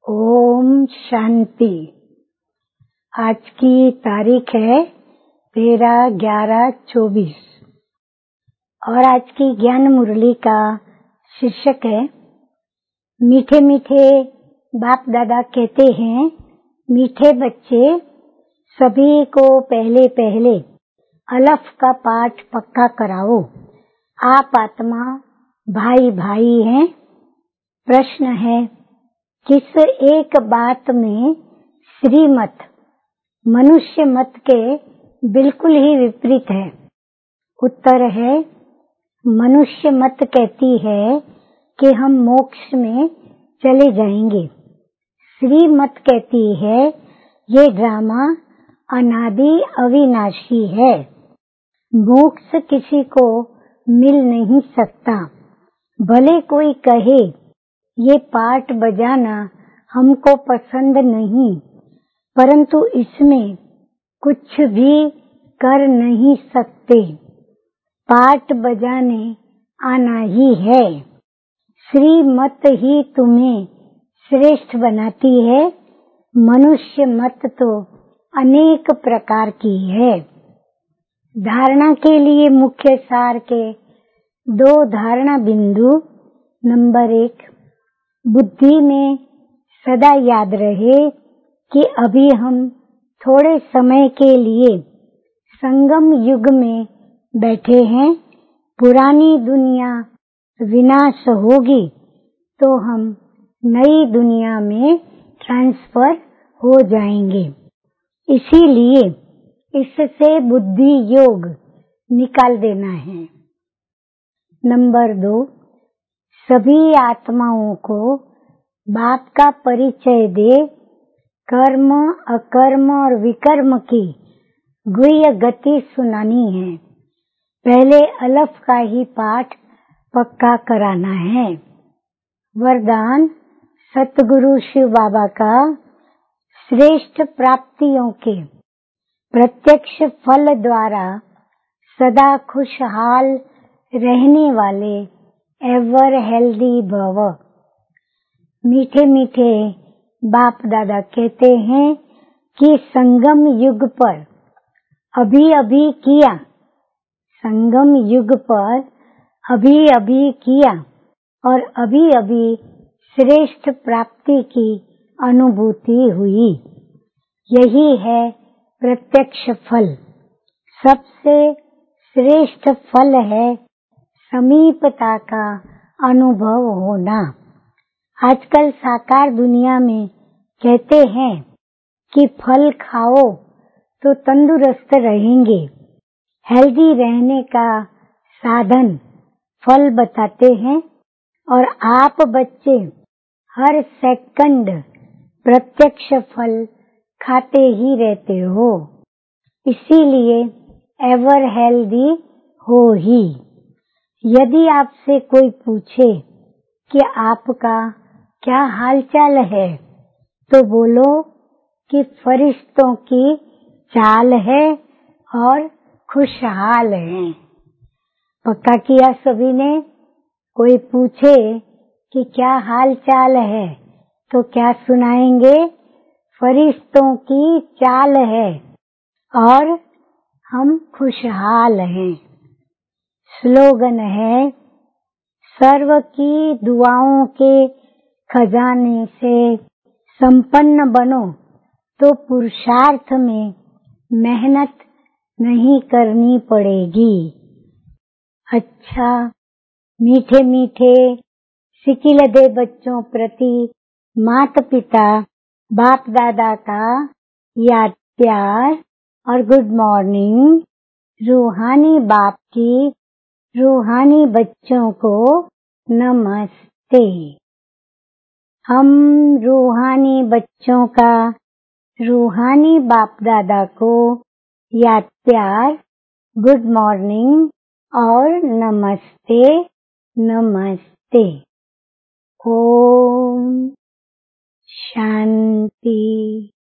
ओम शांति। आज की तारीख है 13/11/24 और आज की ज्ञान मुरली का शीर्षक है मीठे मीठे बाप दादा कहते हैं, मीठे बच्चे सभी को पहले पहले अलफ का पाठ पक्का कराओ। आप आत्मा भाई भाई हैं। प्रश्न है, किस एक बात में श्रीमत मनुष्य मत के बिल्कुल ही विपरीत है? उत्तर है, मनुष्य मत कहती है कि हम मोक्ष में चले जाएंगे। श्रीमत कहती है ये ड्रामा अनादि अविनाशी है, मोक्ष किसी को मिल नहीं सकता। भले कोई कहे ये पाठ बजाना हमको पसंद नहीं, परंतु इसमें कुछ भी कर नहीं सकते। पाठ बजाने आना ही है। श्रीमत ही तुम्हें श्रेष्ठ बनाती है। मनुष्य मत तो अनेक प्रकार की है। धारणा के लिए मुख्य सार के 2 धारणा बिंदु। नंबर 1, बुद्धि में सदा याद रहे कि अभी हम थोड़े समय के लिए संगम युग में बैठे हैं। पुरानी दुनिया विनाश होगी तो हम नई दुनिया में ट्रांसफर हो जाएंगे। इसीलिए इससे बुद्धि योग निकाल देना है। नंबर 2, सभी आत्माओं को बाप का परिचय दे कर्म अकर्म और विकर्म की गुह्य गति सुनानी है। पहले अलफ का ही पाठ पक्का कराना है। वरदान सतगुरु शिव बाबा का श्रेष्ठ प्राप्तियों के प्रत्यक्ष फल द्वारा सदा खुशहाल रहने वाले एवर हेल्दी भव। मीठे मीठे बाप दादा कहते हैं कि संगम युग पर अभी अभी किया, संगम युग पर अभी अभी किया और अभी अभी श्रेष्ठ प्राप्ति की अनुभूति हुई। यही है प्रत्यक्ष फल। सबसे श्रेष्ठ फल है समीपता का अनुभव होना। आजकल साकार दुनिया में कहते हैं कि फल खाओ तो तंदुरुस्त रहेंगे। हेल्दी रहने का साधन फल बताते हैं और आप बच्चे हर सेकंड प्रत्यक्ष फल खाते ही रहते हो। इसीलिए एवर हेल्दी हो ही। यदि आपसे कोई पूछे कि आपका क्या हालचाल है, तो बोलो कि फरिश्तों की चाल है और खुशहाल है। पक्का किया सभी ने? कोई पूछे कि क्या हाल चाल है तो क्या सुनाएंगे? फरिश्तों की चाल है और हम खुशहाल हैं। स्लोगन है, सर्व की दुआओं के खजाने से संपन्न बनो तो पुरुषार्थ में मेहनत नहीं करनी पड़ेगी। अच्छा, मीठे मीठे सिकिलदे बच्चों प्रति माता पिता बाप दादा का याद प्यार और गुड मॉर्निंग। रूहानी बाप की रूहानी बच्चों को नमस्ते। हम रूहानी बच्चों का रूहानी बाप दादा को याद प्यार, गुड मॉर्निंग और नमस्ते नमस्ते। ओम शांति।